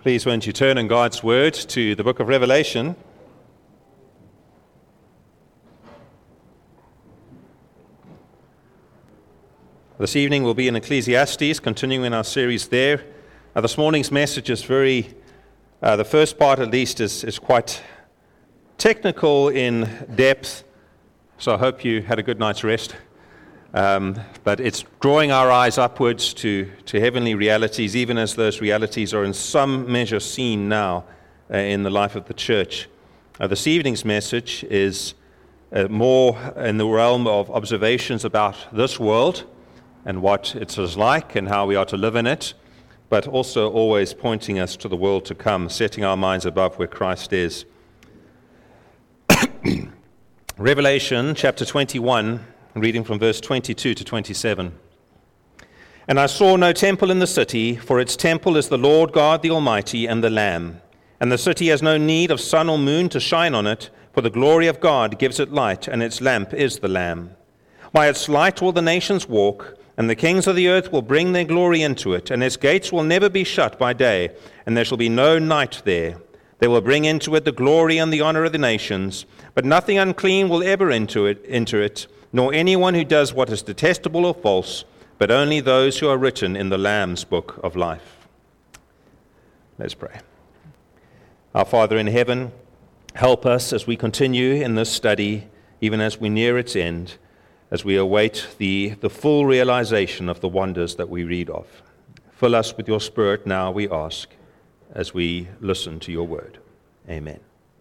Please, won't you turn in God's Word to the book of Revelation. This evening we'll be in Ecclesiastes, continuing our series there. This morning's message is the first part at least is quite technical in depth, so I hope you had a good night's rest. But it's drawing our eyes upwards to heavenly realities, even as those realities are in some measure seen now in the life of the church. This evening's message is more in the realm of observations about this world and what it is like and how we are to live in it, but also always pointing us to the world to come, setting our minds above where Christ is. Revelation chapter 21, reading from verse 22 to 27. And I saw no temple in the city, for its temple is the Lord God the Almighty and the Lamb. And the city has no need of sun or moon to shine on it, for the glory of God gives it light, and its lamp is the Lamb. By its light will the nations walk, and the kings of the earth will bring their glory into it, and its gates will never be shut by day, and there shall be no night there. They will bring into it the glory and the honor of the nations, but nothing unclean will ever enter it, nor anyone who does what is detestable or false, but only those who are written in the Lamb's book of life. Let's pray. Our Father in heaven, help us as we continue in this study, even as we near its end, as we await the full realization of the wonders that we read of. Fill us with your Spirit now, we ask, as we listen to your word. Amen.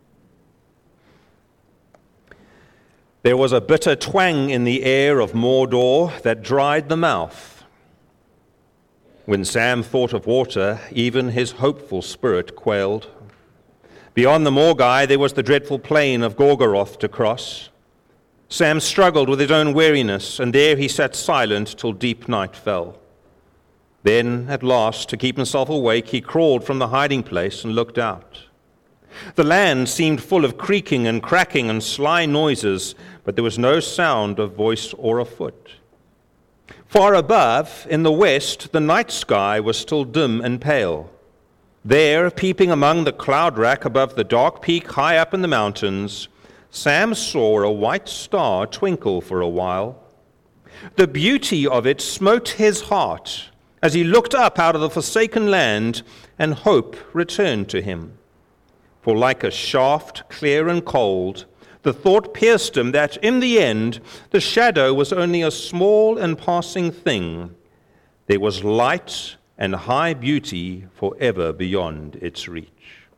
There was a bitter twang in the air of Mordor that dried the mouth. When Sam thought of water, even his hopeful spirit quailed. Beyond the Morgai there was the dreadful plain of Gorgoroth to cross. Sam struggled with his own weariness, and there he sat silent till deep night fell. Then, at last, to keep himself awake, he crawled from the hiding place and looked out. The land seemed full of creaking and cracking and sly noises, but there was no sound of voice or of foot. Far above, in the west, the night sky was still dim and pale. There, peeping among the cloud rack above the dark peak high up in the mountains, Sam saw a white star twinkle for a while. The beauty of it smote his heart as he looked up out of the forsaken land, and hope returned to him. For like a shaft, clear and cold, the thought pierced him that in the end the shadow was only a small and passing thing. There was light and high beauty forever beyond its reach.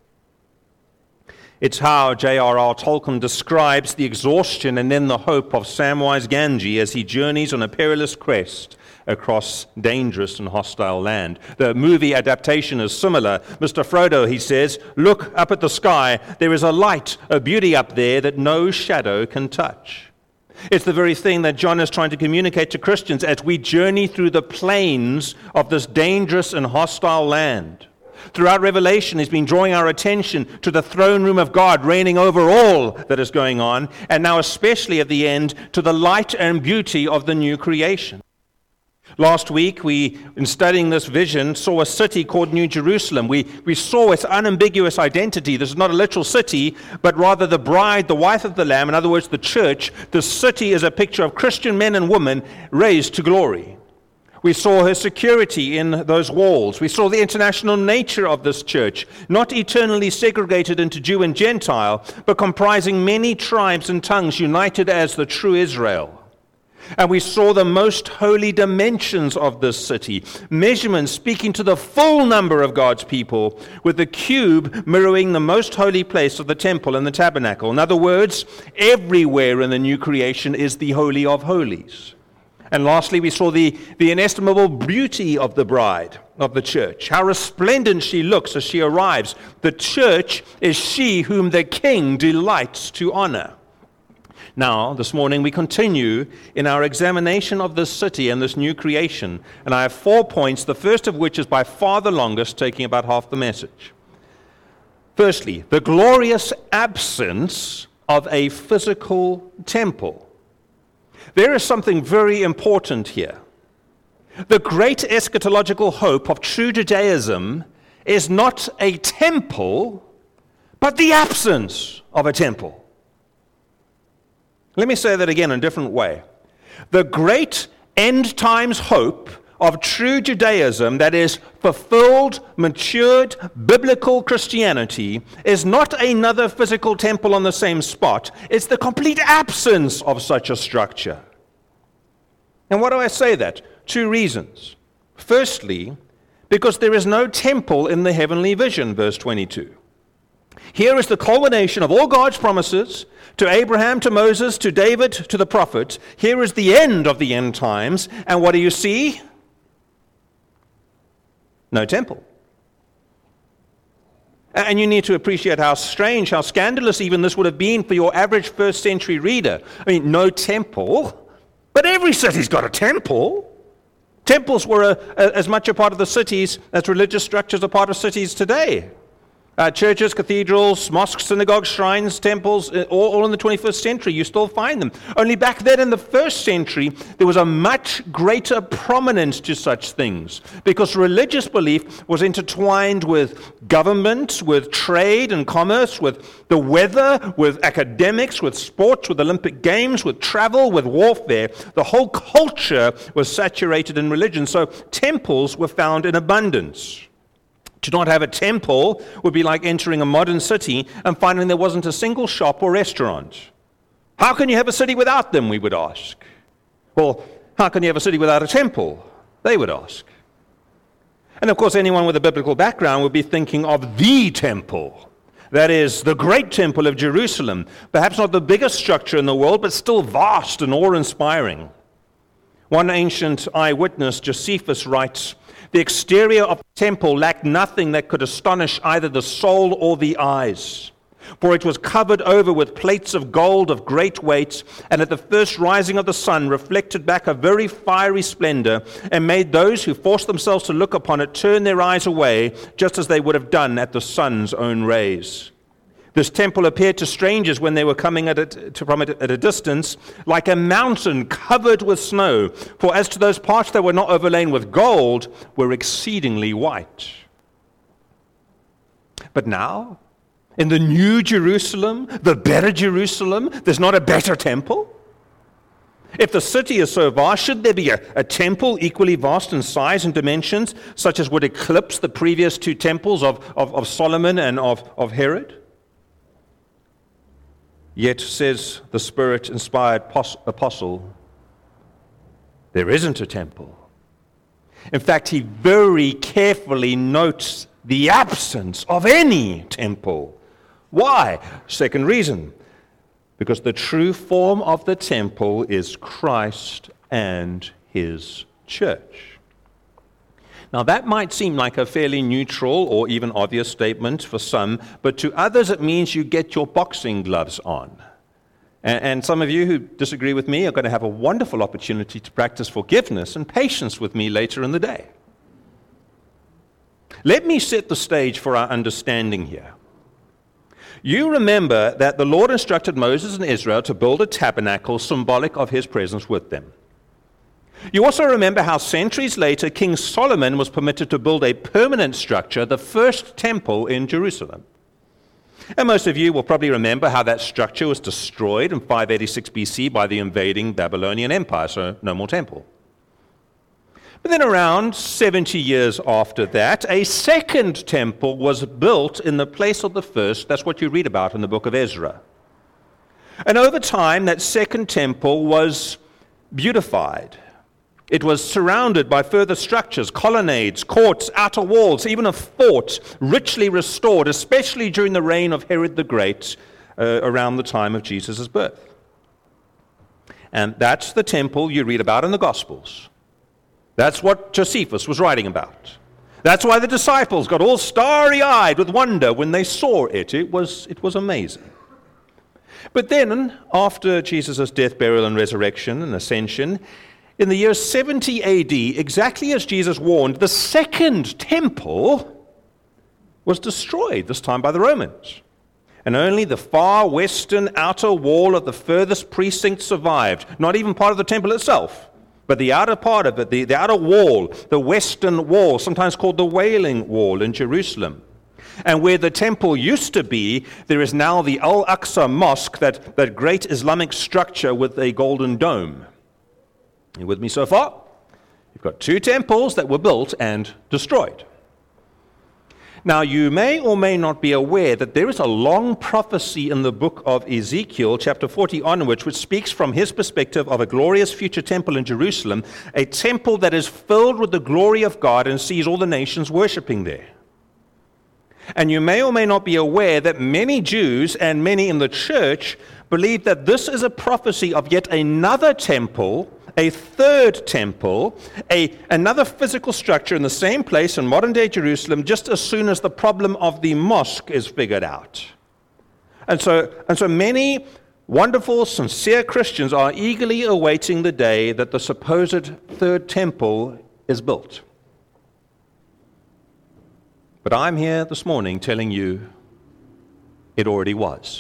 It's how J.R.R. Tolkien describes the exhaustion and then the hope of Samwise Gamgee as he journeys on a perilous quest across dangerous and hostile land. The movie adaptation is similar. Mr. Frodo, he says, look up at the sky. There is a light, a beauty up there that no shadow can touch. It's the very thing that John is trying to communicate to Christians as we journey through the plains of this dangerous and hostile land. Throughout Revelation, he's been drawing our attention to the throne room of God reigning over all that is going on, and now especially at the end, to the light and beauty of the new creation. Last week, we, in studying this vision, saw a city called New Jerusalem. We saw its unambiguous identity. This is not a literal city, but rather the bride, the wife of the Lamb, in other words, the church. The city is a picture of Christian men and women raised to glory. We saw her security in those walls. We saw the international nature of this church, not eternally segregated into Jew and Gentile, but comprising many tribes and tongues united as the true Israel. And we saw the most holy dimensions of this city, measurements speaking to the full number of God's people, with the cube mirroring the most holy place of the temple and the tabernacle. In other words, everywhere in the new creation is the Holy of Holies. And lastly, we saw the inestimable beauty of the bride of the church, how resplendent she looks as she arrives. The church is she whom the King delights to honor. Now, this morning, we continue in our examination of this city and this new creation. And I have 4 points, the first of which is by far the longest, taking about half the message. Firstly, the glorious absence of a physical temple. There is something very important here. The great eschatological hope of true Judaism is not a temple, but the absence of a temple. Let me say that again in a different way. The great end times hope of true Judaism, that is fulfilled, matured, biblical Christianity, is not another physical temple on the same spot. It's the complete absence of such a structure. And why do I say that? 2 reasons. Firstly, because there is no temple in the heavenly vision, verse 22. Here is the culmination of all God's promises to Abraham, to Moses, to David, to the prophets. Here is the end of the end times. And what do you see? No temple. And you need to appreciate how strange, how scandalous even this would have been for your average first century reader. I mean, no temple, but every city's got a temple. Temples were as much a part of the cities as religious structures are part of cities today. Churches, cathedrals, mosques, synagogues, shrines, temples, all in the 21st century, you still find them. Only back then in the first century, there was a much greater prominence to such things because religious belief was intertwined with government, with trade and commerce, with the weather, with academics, with sports, with Olympic Games, with travel, with warfare. The whole culture was saturated in religion, so temples were found in abundance. To not have a temple would be like entering a modern city and finding there wasn't a single shop or restaurant. How can you have a city without them, we would ask. Well, how can you have a city without a temple? They would ask. And of course, anyone with a biblical background would be thinking of the temple. That is, the great temple of Jerusalem. Perhaps not the biggest structure in the world, but still vast and awe-inspiring. One ancient eyewitness, Josephus, writes, "The exterior of the temple lacked nothing that could astonish either the soul or the eyes, for it was covered over with plates of gold of great weight, and at the first rising of the sun reflected back a very fiery splendor, and made those who forced themselves to look upon it turn their eyes away, just as they would have done at the sun's own rays. This temple appeared to strangers when they were coming from it at a distance, like a mountain covered with snow. For as to those parts that were not overlain with gold, were exceedingly white." But now, in the new Jerusalem, the better Jerusalem, there's not a better temple? If the city is so vast, should there be a temple equally vast in size and dimensions, such as would eclipse the previous 2 temples of Solomon and of Herod? Yet, says the Spirit-inspired apostle, there isn't a temple. In fact, he very carefully notes the absence of any temple. Why? Second reason, because the true form of the temple is Christ and his church. Now, that might seem like a fairly neutral or even obvious statement for some, but to others it means you get your boxing gloves on. And some of you who disagree with me are going to have a wonderful opportunity to practice forgiveness and patience with me later in the day. Let me set the stage for our understanding here. You remember that the Lord instructed Moses and Israel to build a tabernacle symbolic of his presence with them. You also remember how centuries later King Solomon was permitted to build a permanent structure, the first temple in Jerusalem. And most of you will probably remember how that structure was destroyed in 586 BC by the invading Babylonian Empire, so no more temple. But then around 70 years after that, a second temple was built in the place of the first. That's what you read about in the book of Ezra. And over time, that second temple was beautified. It was surrounded by further structures, colonnades, courts, outer walls, even a fort, richly restored, especially during the reign of Herod the Great, around the time of Jesus' birth. And that's the temple you read about in the Gospels. That's what Josephus was writing about. That's why the disciples got all starry-eyed with wonder when they saw it. It was amazing. But then, after Jesus' death, burial, and resurrection and ascension, in the year 70 AD, exactly as Jesus warned, the second temple was destroyed, this time by the Romans. And only the far western outer wall of the furthest precinct survived, not even part of the temple itself. But the outer part of it, the outer wall, the western wall, sometimes called the Wailing Wall in Jerusalem, and where the temple used to be, there is now the Al-Aqsa Mosque, that great Islamic structure with a golden dome. Are you with me so far? You've got two temples that were built and destroyed. Now, you may or may not be aware that there is a long prophecy in the book of Ezekiel, chapter 40 onwards, which speaks from his perspective of a glorious future temple in Jerusalem, a temple that is filled with the glory of God and sees all the nations worshiping there. And you may or may not be aware that many Jews and many in the church believe that this is a prophecy of yet another temple, a third temple, another physical structure in the same place in modern-day Jerusalem, just as soon as the problem of the mosque is figured out. And so many wonderful, sincere Christians are eagerly awaiting the day that the supposed third temple is built. But I'm here this morning telling you it already was.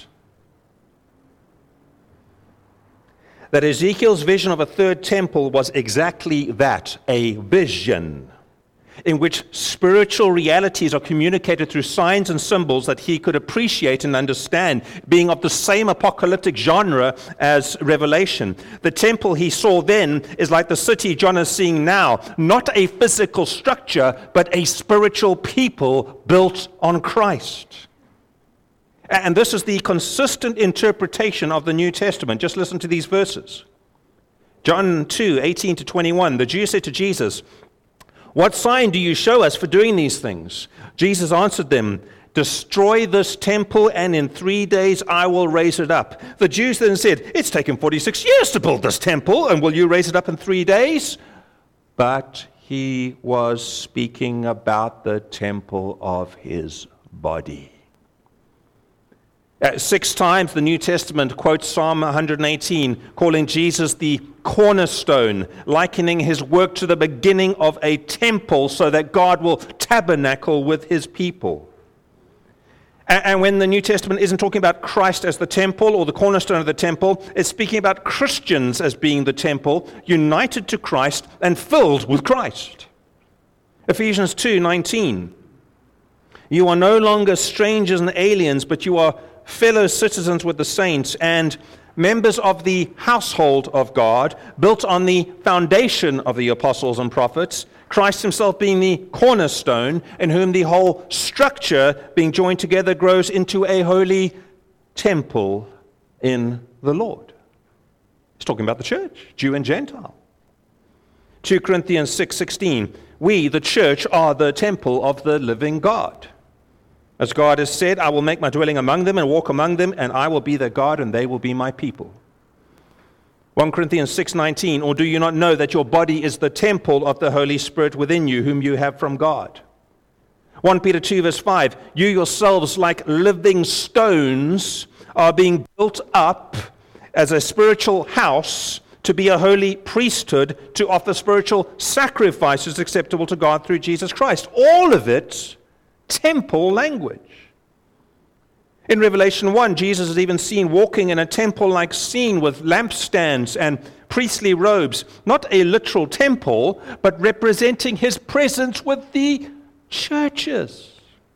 That Ezekiel's vision of a third temple was exactly that, a vision, in which spiritual realities are communicated through signs and symbols that he could appreciate and understand, being of the same apocalyptic genre as Revelation. The temple he saw then is like the city John is seeing now, not a physical structure, but a spiritual people built on Christ. And this is the consistent interpretation of the New Testament. Just listen to these verses. John 2:18-21, the Jews said to Jesus, "What sign do you show us for doing these things?" Jesus answered them, "Destroy this temple, and in 3 days I will raise it up." The Jews then said, "It's taken 46 years to build this temple, and will you raise it up in 3 days?" But he was speaking about the temple of his body. 6 times the New Testament quotes Psalm 118, calling Jesus the cornerstone, likening his work to the beginning of a temple so that God will tabernacle with his people. And when the New Testament isn't talking about Christ as the temple or the cornerstone of the temple, it's speaking about Christians as being the temple, united to Christ and filled with Christ. Ephesians 2:19, "You are no longer strangers and aliens, but you are fellow citizens with the saints and members of the household of God, built on the foundation of the apostles and prophets, Christ himself being the cornerstone, in whom the whole structure, being joined together, grows into a holy temple in the Lord." He's talking about the church, Jew and Gentile. 2 Corinthians 6:16, "We, the church, are the temple of the living God. As God has said, I will make my dwelling among them and walk among them, and I will be their God, and they will be my people." 1 Corinthians 6:19, "Or do you not know that your body is the temple of the Holy Spirit within you, whom you have from God?" 1 Peter 2 verse 5, "You yourselves, like living stones, are being built up as a spiritual house to be a holy priesthood, to offer spiritual sacrifices acceptable to God through Jesus Christ." All of it temple language. In Revelation 1, Jesus is even seen walking in a temple-like scene with lampstands and priestly robes, not a literal temple, but representing his presence with the churches.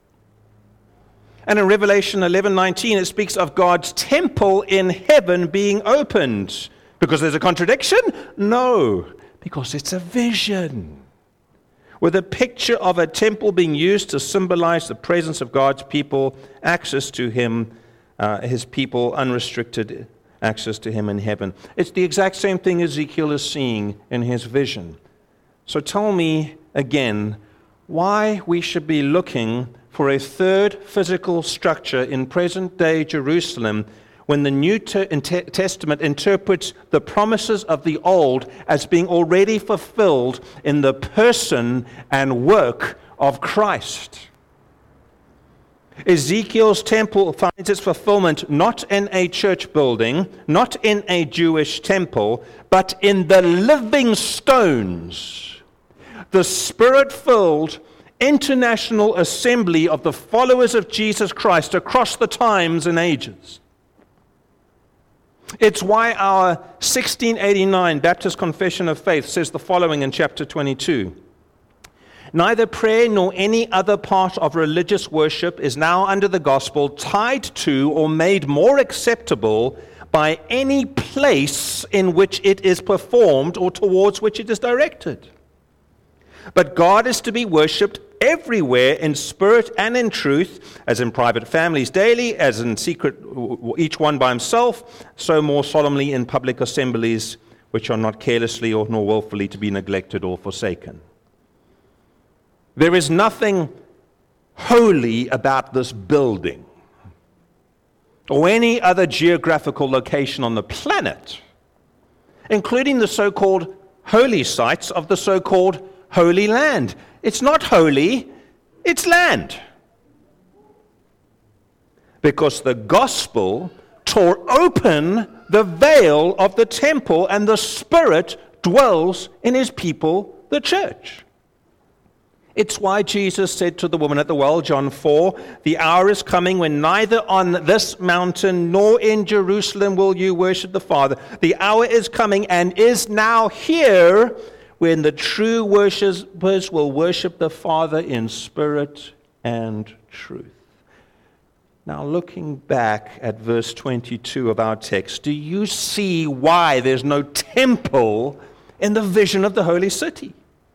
And in Revelation 11:19, it speaks of God's temple in heaven being opened. Because there's a contradiction? No, because it's a vision, with a picture of a temple being used to symbolize the presence of God's people, access to him, his people, unrestricted access to him in heaven. It's the exact same thing Ezekiel is seeing in his vision. So tell me again why we should be looking for a third physical structure in present-day Jerusalem when the New Testament interprets the promises of the Old as being already fulfilled in the person and work of Christ. Ezekiel's temple finds its fulfillment not in a church building, not in a Jewish temple, but in the living stones, the Spirit-filled international assembly of the followers of Jesus Christ across the times and ages. It's why our 1689 Baptist Confession of Faith says the following in chapter 22. Neither prayer nor any other part of religious worship is now under the gospel tied to or made more acceptable by any place in which it is performed or towards which it is directed. But God is to be worshipped everywhere in spirit and in truth, as in private families daily, as in secret each one by himself, so more solemnly in public assemblies, which are not carelessly or nor willfully to be neglected or forsaken. There is nothing holy about this building or any other geographical location on the planet, including the so-called holy sites of the so-called Holy Land. It's not holy, it's land. Because the gospel tore open the veil of the temple and the Spirit dwells in his people, the church. It's why Jesus said to the woman at the well, John 4, the hour is coming when neither on this mountain nor in Jerusalem will you worship the Father. The hour is coming and is now here when the true worshipers will worship the Father in spirit and truth. Now, looking back at verse 22 of our text, do you see why there's no temple in the vision of the holy city?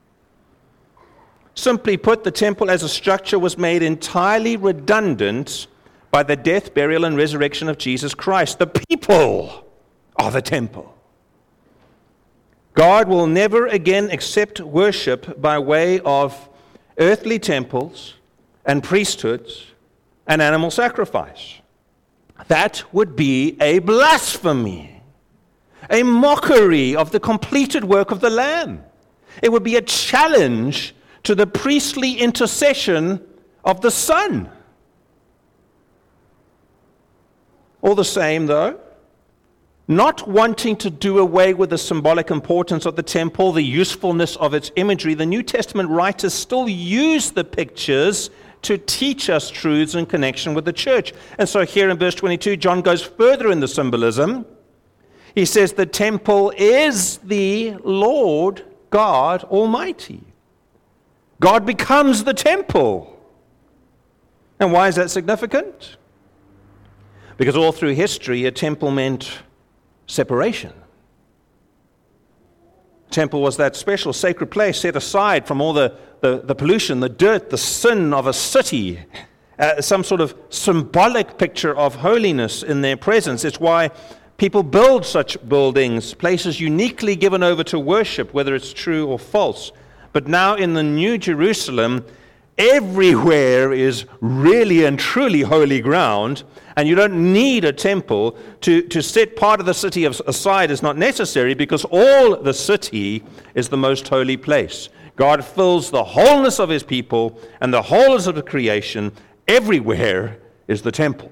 Simply put, the temple as a structure was made entirely redundant by the death, burial, and resurrection of Jesus Christ. The people are the temple. God will never again accept worship by way of earthly temples and priesthoods and animal sacrifice. That would be a blasphemy, a mockery of the completed work of the Lamb. It would be a challenge to the priestly intercession of the Son. All the same, though, not wanting to do away with the symbolic importance of the temple, the usefulness of its imagery, the New Testament writers still use the pictures to teach us truths in connection with the church. And so here in verse 22, John goes further in the symbolism. He says the temple is the Lord God Almighty. God becomes the temple. And why is that significant? Because all through history, a temple meant separation. Temple was that special sacred place set aside from all the pollution, the dirt, the sin of a city, some sort of symbolic picture of holiness in their presence. It's why people build such buildings, places uniquely given over to worship, whether it's true or false. But now in the New Jerusalem, everywhere is really and truly holy ground, and you don't need a temple to set part of the city aside is not necessary, because all the city is the most holy place. God fills the wholeness of his people and the wholeness of the creation. Everywhere is the temple.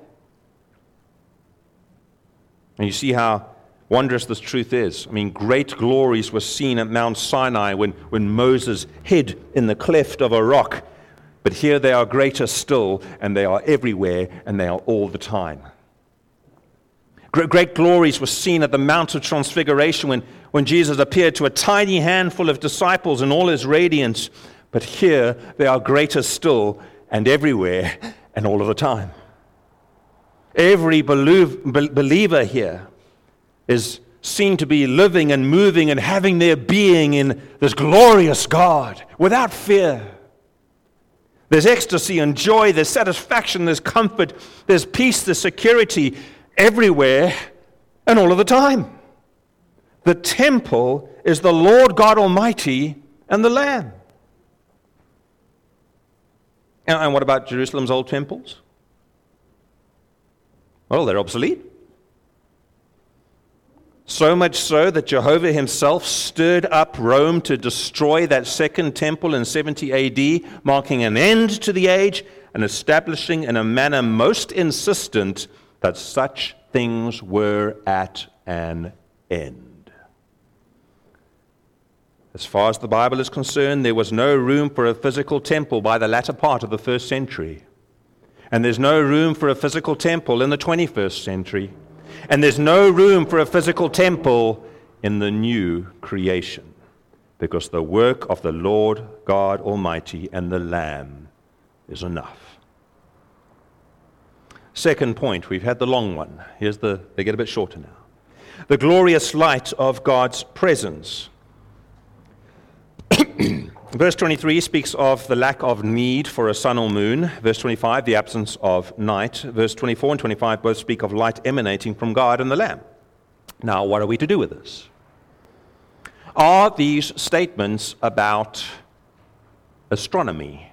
And you see how wondrous this truth is. I mean, great glories were seen at Mount Sinai when Moses hid in the cleft of a rock. But here they are greater still, and they are everywhere, and they are all the time. Great glories were seen at the Mount of Transfiguration when Jesus appeared to a tiny handful of disciples in all his radiance. But here they are greater still, and everywhere, and all of the time. Every believer here is seen to be living and moving and having their being in this glorious God without fear. There's ecstasy and joy, there's satisfaction, there's comfort, there's peace, there's security everywhere and all of the time. The temple is the Lord God Almighty and the Lamb. And what about Jerusalem's old temples? Well, they're obsolete. So much so that Jehovah himself stirred up Rome to destroy that second temple in 70 AD, marking an end to the age and establishing in a manner most insistent that such things were at an end. As far as the Bible is concerned, there was no room for a physical temple by the latter part of the first century. And there's no room for a physical temple in the 21st century. and there's no room for a physical temple in the new creation, because the work of the Lord God Almighty and the Lamb is enough. Second point, we've had the long one. They get a bit shorter now. The glorious light of God's presence. Verse 23 speaks of the lack of need for a sun or moon. Verse 25, the absence of night. Verse 24 and 25 both speak of light emanating from God and the Lamb. Now, what are we to do with this? Are these statements about astronomy?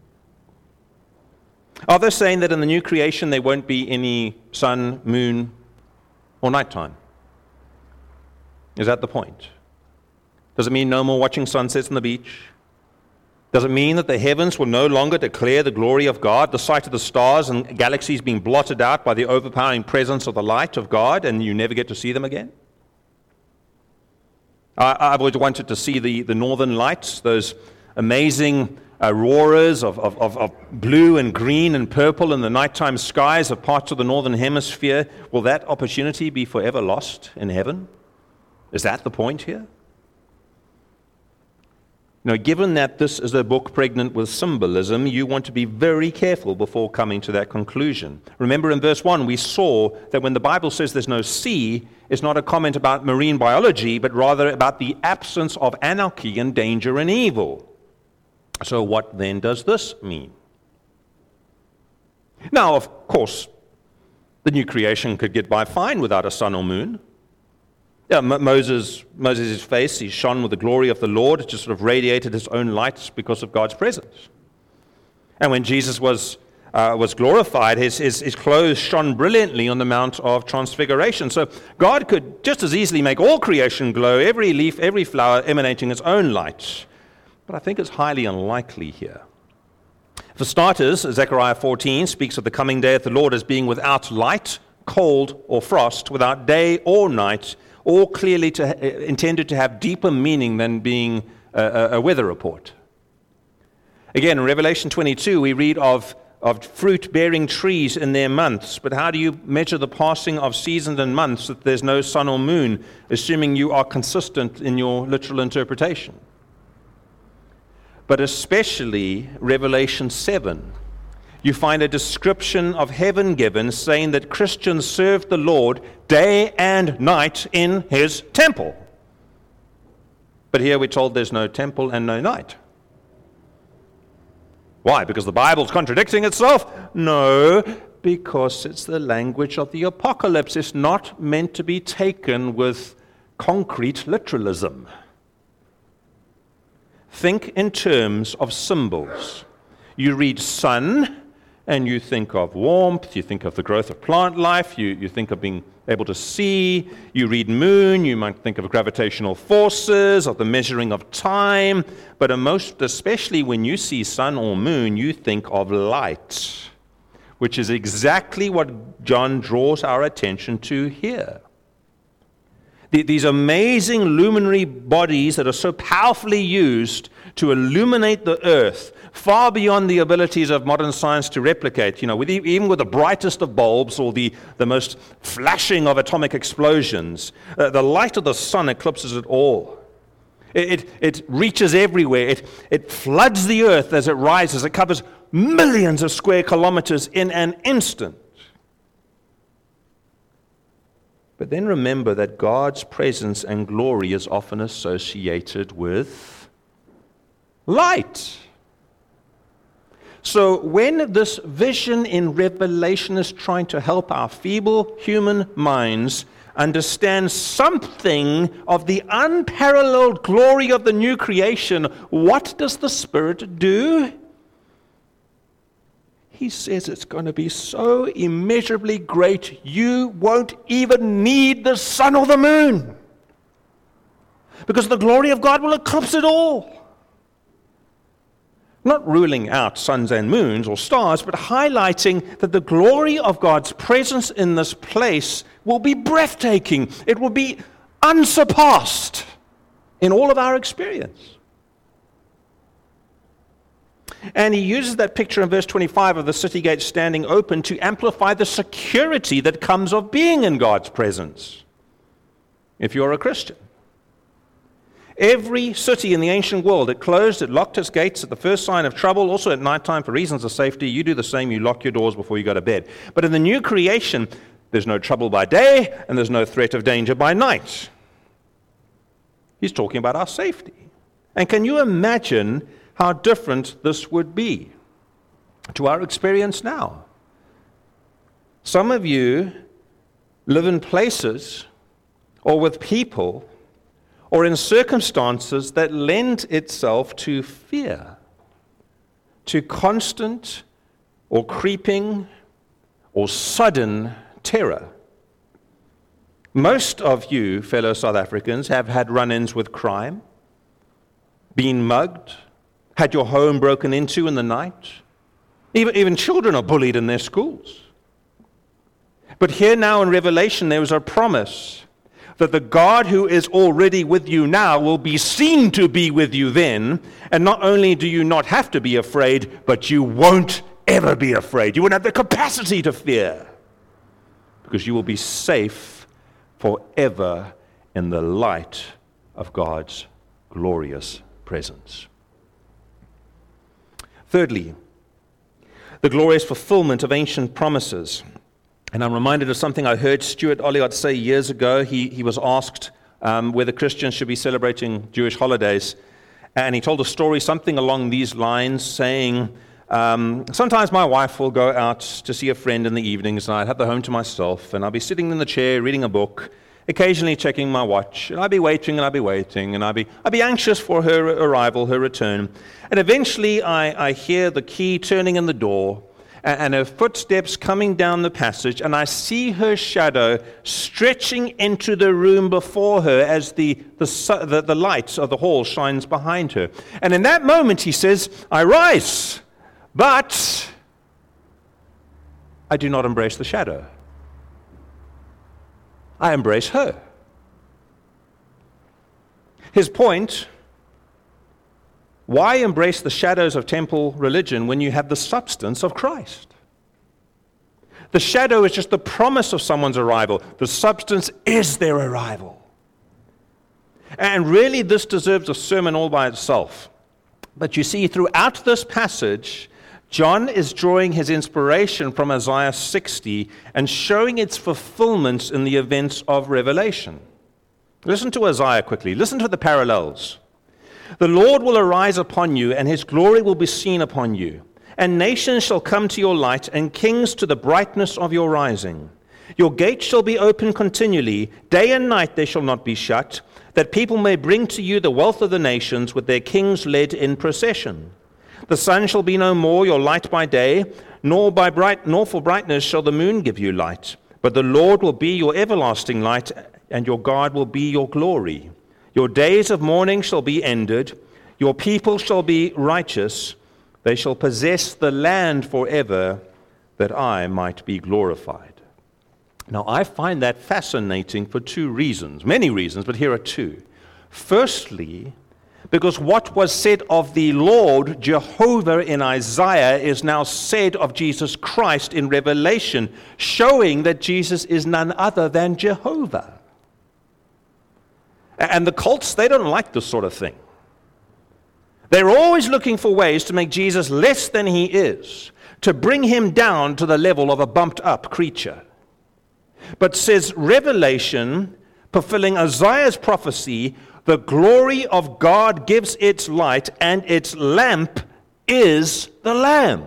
Are they saying that in the new creation there won't be any sun, moon, or nighttime? Is that the point? Does it mean no more watching sunsets on the beach? Does it mean that the heavens will no longer declare the glory of God, the sight of the stars and galaxies being blotted out by the overpowering presence of the light of God, and you never get to see them again? I've always wanted to see the northern lights, those amazing auroras of blue and green and purple in the nighttime skies of parts of the northern hemisphere. Will that opportunity be forever lost in heaven? Is that the point here? Now, given that this is a book pregnant with symbolism, you want to be very careful before coming to that conclusion. Remember in verse 1, we saw that when the Bible says there's no sea, it's not a comment about marine biology, but rather about the absence of anarchy and danger and evil. So what then does this mean? Now, of course, the new creation could get by fine without a sun or moon. Yeah, Moses' face, he shone with the glory of the Lord. It just sort of radiated his own light because of God's presence. And when Jesus was glorified, his clothes shone brilliantly on the Mount of Transfiguration. So God could just as easily make all creation glow, every leaf, every flower emanating its own light. But I think it's highly unlikely here. For starters, Zechariah 14 speaks of the coming day of the Lord as being without light, cold, or frost, without day or night, all clearly intended to have deeper meaning than being a weather report. Again, in Revelation 22, we read of fruit-bearing trees in their months, but how do you measure the passing of seasons and months if there's no sun or moon, assuming you are consistent in your literal interpretation? But especially Revelation 7, you find a description of heaven given saying that Christians serve the Lord day and night in his temple. But here we're told there's no temple and no night. Why? Because the Bible's contradicting itself? No, because it's the language of the apocalypse. It's not meant to be taken with concrete literalism. Think in terms of symbols. You read sun, and you think of warmth, you think of the growth of plant life, you think of being able to see. You read moon, you might think of gravitational forces, of the measuring of time. But most especially when you see sun or moon, you think of light, which is exactly what John draws our attention to here. These amazing luminary bodies that are so powerfully used to illuminate the earth, far beyond the abilities of modern science to replicate, even with the brightest of bulbs or the most flashing of atomic explosions. The light of the sun eclipses it all. It reaches everywhere. It floods the earth as it rises. It covers millions of square kilometers in an instant. But then remember that God's presence and glory is often associated with light. So when this vision in Revelation is trying to help our feeble human minds understand something of the unparalleled glory of the new creation, what does the Spirit do? He says it's going to be so immeasurably great, you won't even need the sun or the moon, because the glory of God will eclipse it all. Not ruling out suns and moons or stars, but highlighting that the glory of God's presence in this place will be breathtaking. It will be unsurpassed in all of our experience. And he uses that picture in verse 25 of the city gates standing open to amplify the security that comes of being in God's presence if you're a Christian. Every city in the ancient world, it closed, it locked its gates at the first sign of trouble, also at nighttime for reasons of safety. You do the same, you lock your doors before you go to bed. But in the new creation, there's no trouble by day and there's no threat of danger by night. He's talking about our safety. And can you imagine how different this would be to our experience now? Some of you live in places or with people or in circumstances that lend itself to fear, to constant or creeping or sudden terror. Most of you, fellow South Africans, have had run-ins with crime, been mugged, had your home broken into in the night. Even children are bullied in their schools. But here now in Revelation, there is a promise that the God who is already with you now will be seen to be with you then. And not only do you not have to be afraid, but you won't ever be afraid. You won't have the capacity to fear, because you will be safe forever in the light of God's glorious presence. Thirdly, the glorious fulfillment of ancient promises. And I'm reminded of something I heard Stuart Olliott say years ago. He was asked whether Christians should be celebrating Jewish holidays. And he told a story, something along these lines, saying, sometimes my wife will go out to see a friend in the evenings, and I'd have the home to myself, and I'll be sitting in the chair reading a book, occasionally checking my watch, and I'd be waiting, and I'd be anxious for her arrival, her return. And eventually I hear the key turning in the door, and her footsteps coming down the passage, and I see her shadow stretching into the room before her as the light of the hall shines behind her. And in that moment, he says, I rise, but I do not embrace the shadow. I embrace her. His point: why embrace the shadows of temple religion when you have the substance of Christ? The shadow is just the promise of someone's arrival. The substance is their arrival. And really, this deserves a sermon all by itself. But you see, throughout this passage, John is drawing his inspiration from Isaiah 60 and showing its fulfillments in the events of Revelation. Listen to Isaiah quickly. Listen to the parallels. The Lord will arise upon you, and his glory will be seen upon you. And nations shall come to your light, and kings to the brightness of your rising. Your gates shall be open continually. Day and night they shall not be shut, that people may bring to you the wealth of the nations, with their kings led in procession. The sun shall be no more your light by day, nor for brightness shall the moon give you light. But the Lord will be your everlasting light, and your God will be your glory. Your days of mourning shall be ended. Your people shall be righteous. They shall possess the land forever, that I might be glorified. Now, I find that fascinating for two reasons, many reasons, but here are two. Firstly, because what was said of the Lord Jehovah in Isaiah is now said of Jesus Christ in Revelation, showing that Jesus is none other than Jehovah. And the cults, they don't like this sort of thing. They're always looking for ways to make Jesus less than he is, to bring him down to the level of a bumped-up creature. But says Revelation, fulfilling Isaiah's prophecy, the glory of God gives its light, and its lamp is the Lamb.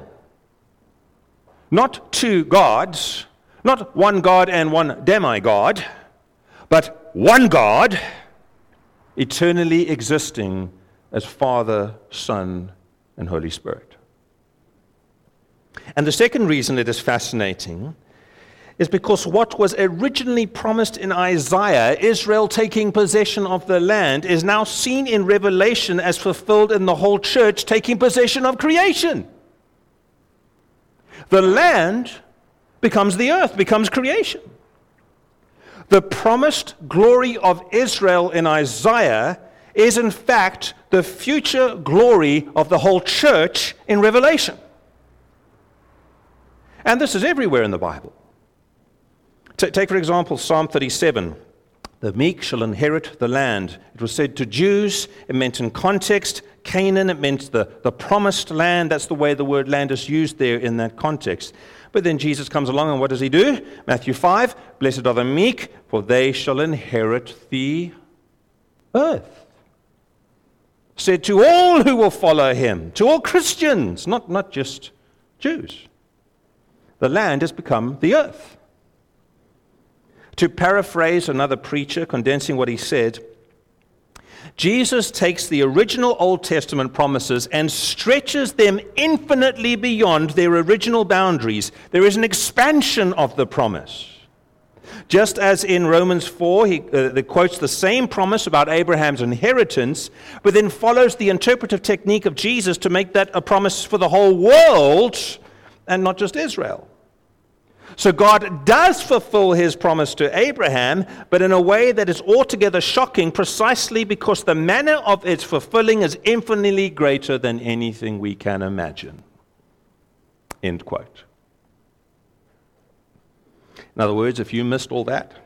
Not two gods, not one God and one demigod, but one God, eternally existing as Father, Son, and Holy Spirit. And the second reason it is fascinating is because what was originally promised in Isaiah, Israel taking possession of the land, is now seen in Revelation as fulfilled in the whole church taking possession of creation. The land becomes the earth, becomes creation. The promised glory of Israel in Isaiah is in fact the future glory of the whole church in Revelation. And this is everywhere in the Bible. Take, for example, Psalm 37. The meek shall inherit the land. It was said to Jews. It meant in context Canaan. It meant the promised land. That's the way the word land is used there in that context. But then Jesus comes along, and what does he do? Matthew 5, blessed are the meek, for they shall inherit the earth. Said to all who will follow him, to all Christians, not just Jews. The land has become the earth. To paraphrase another preacher, condensing what he said, Jesus takes the original Old Testament promises and stretches them infinitely beyond their original boundaries. There is an expansion of the promise. Just as in Romans 4, he quotes the same promise about Abraham's inheritance, but then follows the interpretive technique of Jesus to make that a promise for the whole world and not just Israel. So God does fulfill his promise to Abraham, but in a way that is altogether shocking, precisely because the manner of its fulfilling is infinitely greater than anything we can imagine. End quote. In other words, if you missed all that,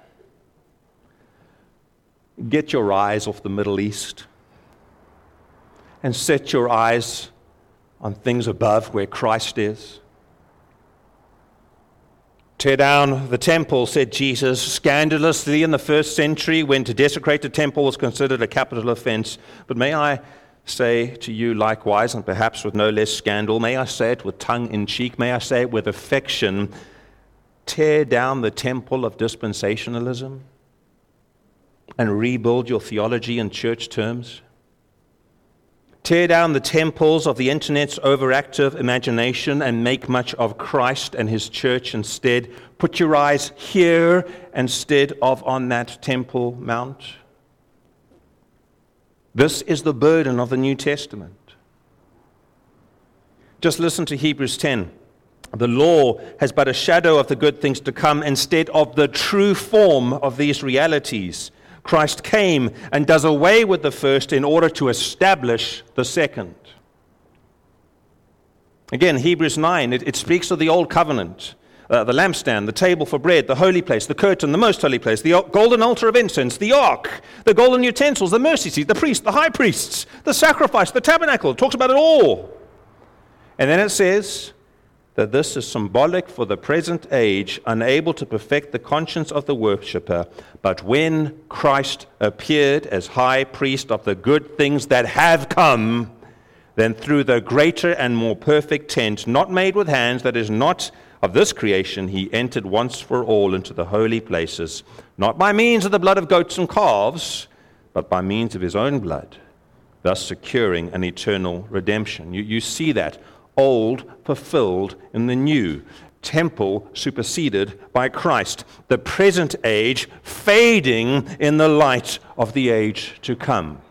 get your eyes off the Middle East and set your eyes on things above where Christ is. Tear down the temple, said Jesus, scandalously in the first century when to desecrate the temple was considered a capital offense. But may I say to you likewise, and perhaps with no less scandal, may I say it with tongue in cheek, may I say it with affection, tear down the temple of dispensationalism and rebuild your theology in church terms. Tear down the temples of the internet's overactive imagination and make much of Christ and his church instead. Put your eyes here instead of on that Temple Mount. This is the burden of the New Testament. Just listen to Hebrews 10. The law has but a shadow of the good things to come instead of the true form of these realities. Christ came and does away with the first in order to establish the second. Again, Hebrews 9, it speaks of the old covenant, the lampstand, the table for bread, the holy place, the curtain, the most holy place, the golden altar of incense, the ark, the golden utensils, the mercy seat, the priest, the high priests, the sacrifice, the tabernacle. It talks about it all. And then it says that this is symbolic for the present age, unable to perfect the conscience of the worshipper. But when Christ appeared as high priest of the good things that have come, then through the greater and more perfect tent, not made with hands, that is not of this creation, he entered once for all into the holy places, not by means of the blood of goats and calves, but by means of his own blood, thus securing an eternal redemption. You see that. Old fulfilled in the new. Temple superseded by Christ. The present age fading in the light of the age to come.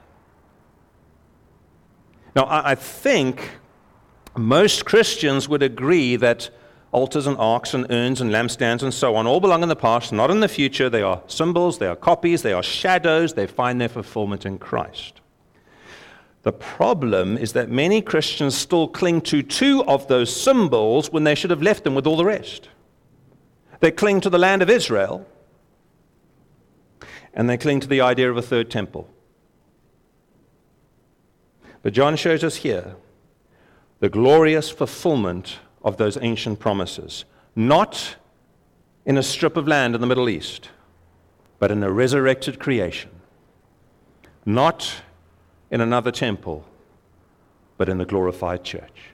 Now, I think most Christians would agree that altars and arks and urns and lampstands and so on all belong in the past, not in the future. They are symbols, they are copies, they are shadows. They find their fulfillment in Christ. The problem is that many Christians still cling to two of those symbols when they should have left them with all the rest. They cling to the land of Israel, and they cling to the idea of a third temple. But John shows us here the glorious fulfillment of those ancient promises, not in a strip of land in the Middle East, but in a resurrected creation, not in another temple, but in the glorified church.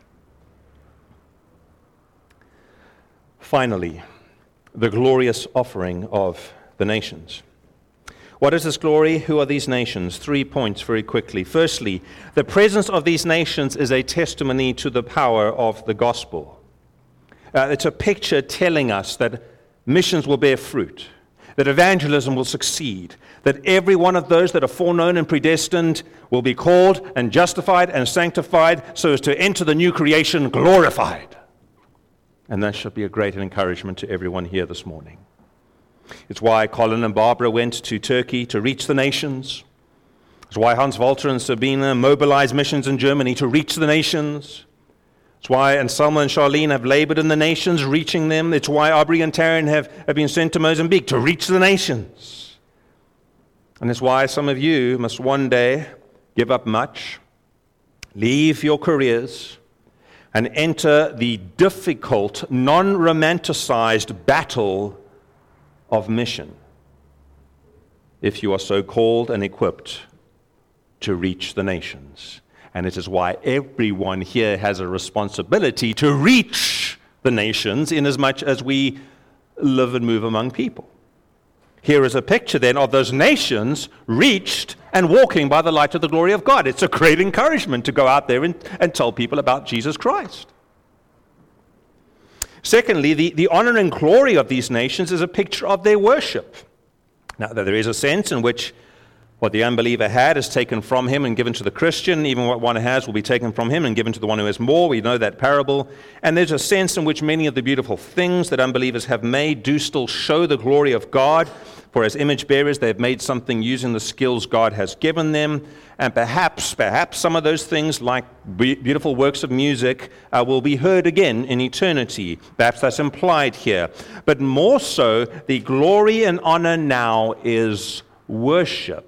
Finally, the glorious offering of the nations. What is this glory? Who are these nations? 3 points very quickly. Firstly, the presence of these nations is a testimony to the power of the gospel. It's a picture telling us that missions will bear fruit, that evangelism will succeed, that every one of those that are foreknown and predestined will be called and justified and sanctified so as to enter the new creation glorified. And that should be a great encouragement to everyone here this morning. It's why Colin and Barbara went to Turkey to reach the nations. It's why Hans Walter and Sabina mobilized missions in Germany to reach the nations. It's why Anselmo and Charlene have labored in the nations, reaching them. It's why Aubrey and Taryn have been sent to Mozambique to reach the nations. And it's why some of you must one day give up much, leave your careers, and enter the difficult, non-romanticized battle of mission, if you are so called and equipped to reach the nations. And it is why everyone here has a responsibility to reach the nations in as much as we live and move among people. Here is a picture then of those nations reached and walking by the light of the glory of God. It's a great encouragement to go out there and tell people about Jesus Christ. Secondly, the honor and glory of these nations is a picture of their worship. Now, there is a sense in which what the unbeliever had is taken from him and given to the Christian. Even what one has will be taken from him and given to the one who has more. We know that parable. And there's a sense in which many of the beautiful things that unbelievers have made do still show the glory of God. For as image bearers, they've made something using the skills God has given them. And perhaps some of those things, like beautiful works of music, will be heard again in eternity. Perhaps that's implied here. But more so, the glory and honor now is worship.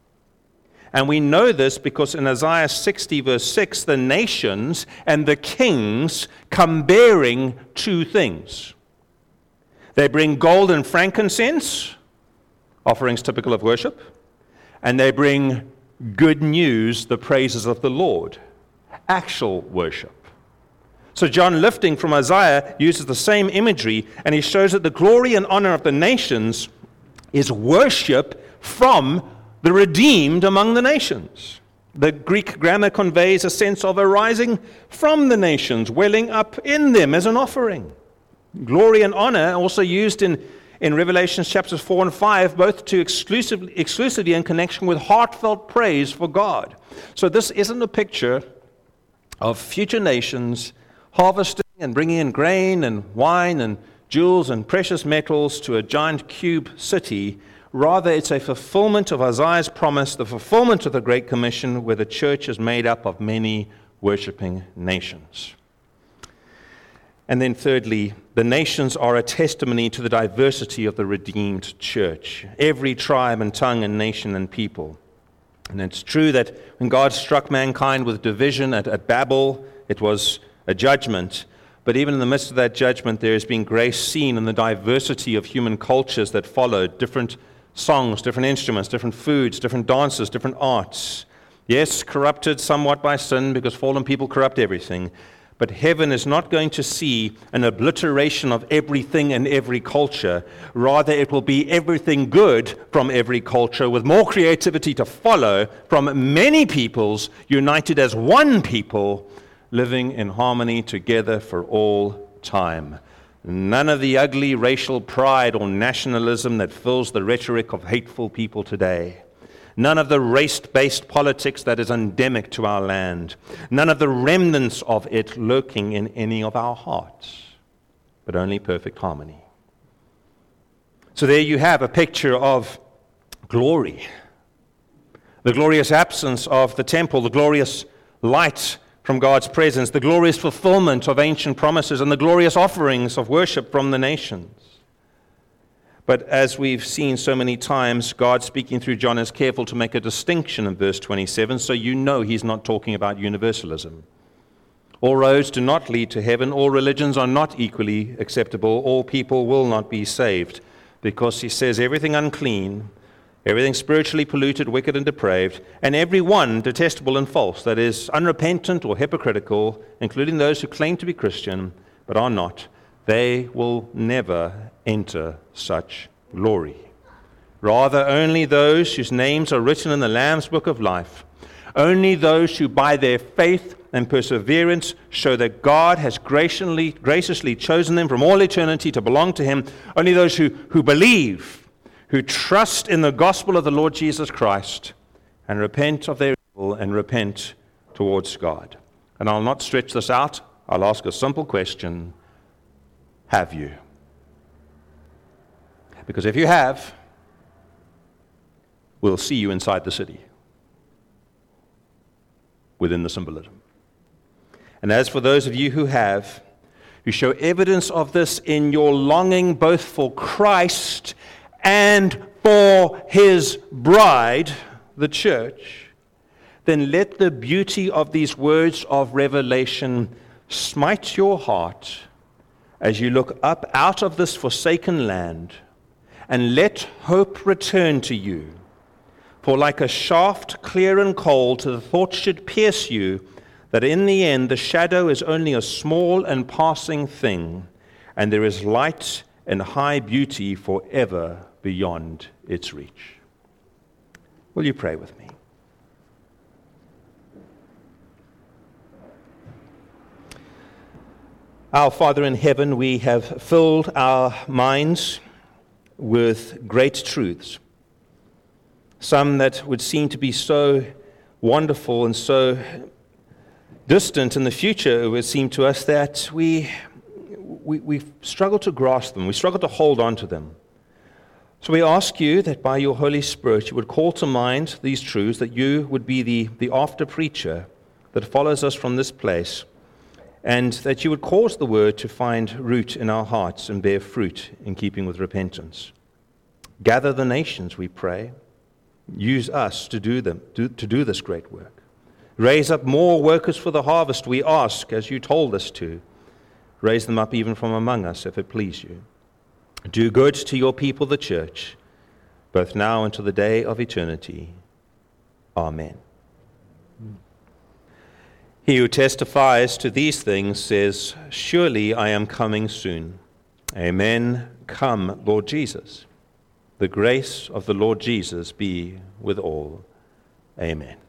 And we know this because in Isaiah 60, verse 6, the nations and the kings come bearing two things. They bring gold and frankincense, offerings typical of worship, and they bring good news, the praises of the Lord, actual worship. So John, lifting from Isaiah, uses the same imagery, and he shows that the glory and honor of the nations is worship from the redeemed among the nations. The Greek grammar conveys a sense of arising from the nations, welling up in them as an offering. Glory and honor also used in Revelation chapters 4 and 5, both to exclusively in connection with heartfelt praise for God. So this isn't a picture of future nations harvesting and bringing in grain and wine and jewels and precious metals to a giant cube city. Rather, it's a fulfillment of Isaiah's promise, the fulfillment of the Great Commission, where the church is made up of many worshiping nations. And then thirdly, the nations are a testimony to the diversity of the redeemed church. Every tribe and tongue and nation and people. And it's true that when God struck mankind with division at Babel, it was a judgment. But even in the midst of that judgment, there has been grace seen in the diversity of human cultures that followed, different songs, different instruments, different foods, different dances, different arts. Yes, corrupted somewhat by sin, because fallen people corrupt everything. But heaven is not going to see an obliteration of everything and every culture. Rather, it will be everything good from every culture, with more creativity to follow from many peoples united as one people, living in harmony together for all time. None of the ugly racial pride or nationalism that fills the rhetoric of hateful people today. None of the race-based politics that is endemic to our land. None of the remnants of it lurking in any of our hearts, but only perfect harmony. So there you have a picture of glory. The glorious absence of the temple, the glorious light from God's presence, the glorious fulfillment of ancient promises, and the glorious offerings of worship from the nations. But as we've seen so many times, God speaking through John is careful to make a distinction in verse 27, so you know he's not talking about universalism. All roads do not lead to heaven. All religions are not equally acceptable. All people will not be saved, because he says everything unclean, everything spiritually polluted, wicked, and depraved, and every one detestable and false, that is, unrepentant or hypocritical, including those who claim to be Christian but are not, they will never enter such glory. Rather, only those whose names are written in the Lamb's book of life, only those who by their faith and perseverance show that God has graciously chosen them from all eternity to belong to him, only those who believe, who trust in the gospel of the Lord Jesus Christ and repent of their evil and repent towards God. And I'll not stretch this out. I'll ask a simple question. Have you? Because if you have, we'll see you inside the city. within the symbolism. And as for those of you who show evidence of this in your longing both for Christ and for his bride, the church, then let the beauty of these words of revelation smite your heart as you look up out of this forsaken land, and let hope return to you. For like a shaft clear and cold, the thought should pierce you that in the end the shadow is only a small and passing thing, and there is light and high beauty forever beyond its reach. Will you pray with me? Our Father in heaven, we have filled our minds with great truths, some that would seem to be so wonderful and so distant in the future. It would seem to us that we struggle to grasp them, we struggle to hold on to them. So we ask you that by your Holy Spirit you would call to mind these truths, that you would be the after preacher that follows us from this place, and that you would cause the word to find root in our hearts and bear fruit in keeping with repentance. Gather the nations, we pray. Use us to do this great work. Raise up more workers for the harvest, we ask, as you told us to. Raise them up even from among us, if it please you. Do good to your people, the church, both now and to the day of eternity. Amen. He who testifies to these things says, surely I am coming soon. Amen. Come, Lord Jesus. The grace of the Lord Jesus be with all. Amen.